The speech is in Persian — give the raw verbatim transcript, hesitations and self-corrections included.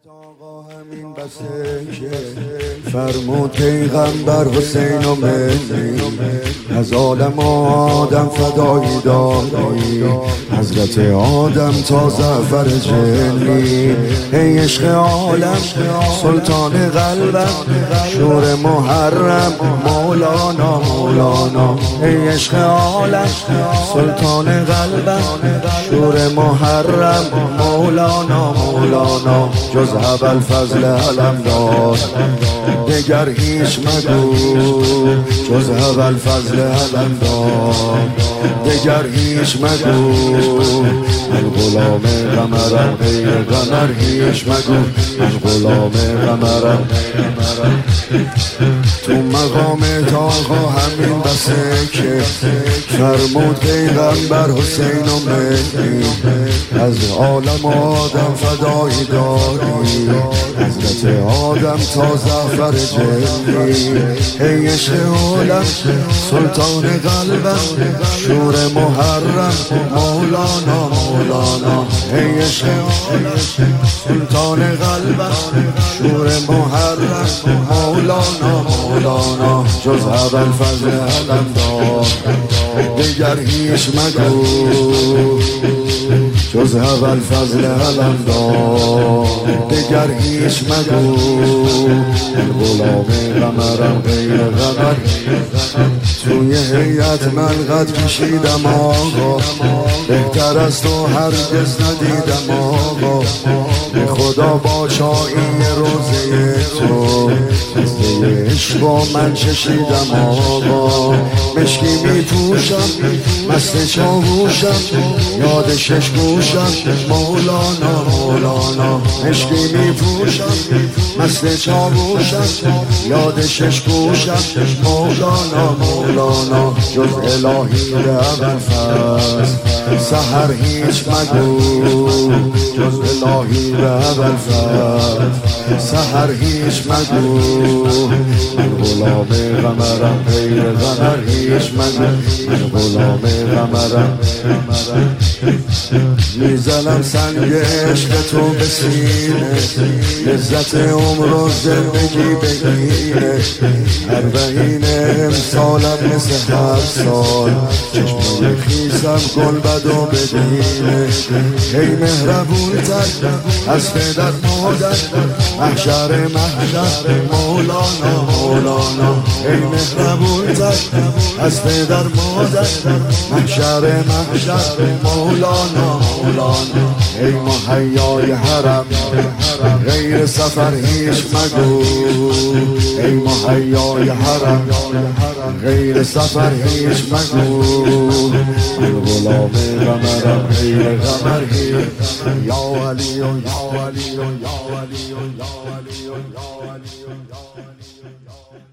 آقا همین بسه که فرمود پیغمبر حسین و مهدی از عالم آدم فدایی داری، حضرت آدم تا زعفر جلی. ای عشق عالم سلطان قلبم، شور محرم مولانا مولانا. ای عشق عالم سلطان قلبم، شور محرم مولانا مولانا. جز ابوالفضل علمدار دگر هیچ مگو، جز ابوالفضل علمدار دگر هیچ مگو. من غلام قمرم غیر قمر هیچ مگو، من غلام قمرم. تو مقام آقا همین بسه که فرمود پیغمبر حسین و مهدی از عالم آدم فدایی داری، حضرت آدم تا زعفر جلی. ای عشق عالم سلطان قلبم، شور محرم مولانا مولانا. ای عشق عالم سلطان قلبم، شور محرم مولانا مولانا. جز ابوالفضل علمدار دگر هیچ مگو، جز ابوالفضل علمدار دگر هیچ مگو. من غلام قمرم غیر قمر. توی هیئت من قد کشیدم آقا، بهتر از تو هرگز ندیدم آقا. به خدا با چایی روزه تو دسته عشق و من چشیدم آقا. مشکی می پوشم مست چاووشم، یاد شش گوشم مولانا مولانا. مشکی می پوشم مست چاووشم، یاد شش گوشم مولانا مولانا. جز الهی به ابوالفضل سحر هیچ مگو، جز الهی به ابوالفضل سحر هیچ مگو. من غلام قمرم غیر قمر هیچ مگو، من غلام قمرم. میزنم سنگ عشق تو به سینه، لذت عمر و زندگی بگیره. اربعین امسالم مثل هر سال، چشمای خیسم گل بدو ببینه. ای مهربون تر از پدر مادر، محشر محشر مولانا مولانا. ای مهربون تر از پدر مادر، محشر محشر مولانا مولانا. ای مهیای حرم غیر سفر هیچ مگو، ای مهیای حرم غیر سفر هیچ مگو. من غلام قمرم غیر قمر هیچ. یا علی یا علی یا علی یا علی یا علی یا علی.